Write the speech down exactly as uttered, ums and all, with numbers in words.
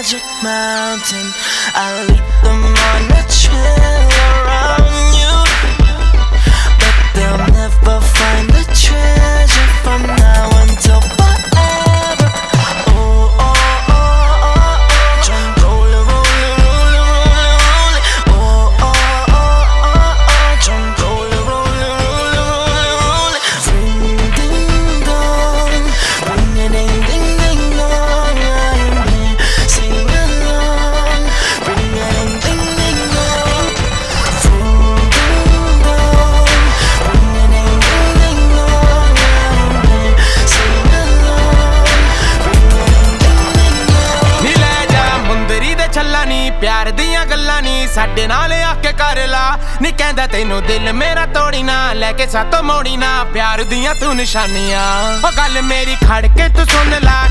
Magic Mountain. I'll lead them on a trail around you, but they'll never find the treasure from now until forever. Oh, oh, oh, oh, oh. Drum roller, roller, roller, roller, roller. Oh, oh, oh, oh, oh. Drum roller, roller, roller, roller, roller. Ring, ding, dong. Ring, a ding, ding, ding, dong. I am here, sing along. Ring, a ding, ding, ding, dong. Ring, ding, dong. Ring, a ding, ding, ding, dong. I am here, sing along. Ring, a ding, ding, ding, dong. ਨੀ ਲੈ ਜਾ ਮੁੰਦਰੀ ਦੇ ਛੱਲਾ ਨੀ ਪਿਆਰ ਦੀਆਂ ਗੱਲਾਂ ਨੀ ਸਾਡੇ ਨਾਲ ਆ ਕੇ ਕਰ ਲਾ ਨੀ ਕਹਿੰਦਾ ਤੈਨੂੰ ਦਿਲ ਮੇਰਾ ਤੋੜੀ ਨਾ ਲੈ ਕੇ ਸਾਤੋਂ ਮੋੜੀ ਨਾ ਪਿਆਰ ਦੀਆਂ ਤੂੰ ਨਿਸ਼ਾਨੀਆਂ ਉਹ ਗੱਲ ਮੇਰੀ ਖੜ ਕੇ ਤੂੰ ਸੁਣ ਲਾ